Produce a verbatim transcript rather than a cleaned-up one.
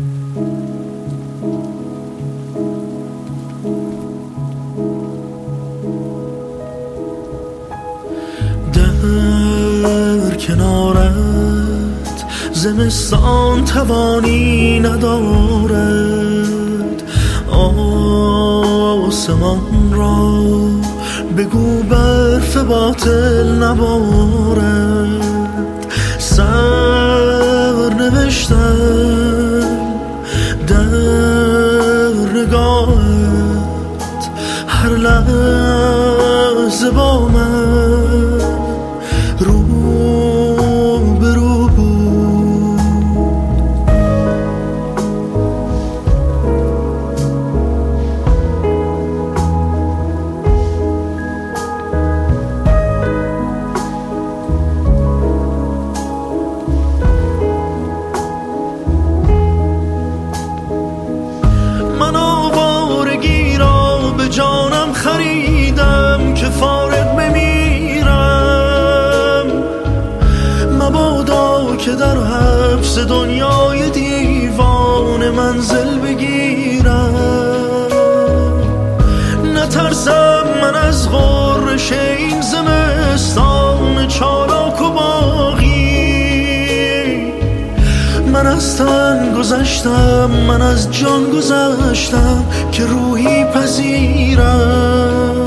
در کنارت زمستان توانی ندارد، آسمان را بگو برف باطل نبارد. سر نوشتم در نگاهت، هر لحظه با من رو به رو بود. من آوارگی را به جانم خریدم که فارغ بمیرم، مبادا که در حبس دنیای دیوان منزل بگیرم. نترسم من از غرش این زمستان چالاک و باغی، من از تن گذشتم، من از جان گذشتم که روحی پذیرم.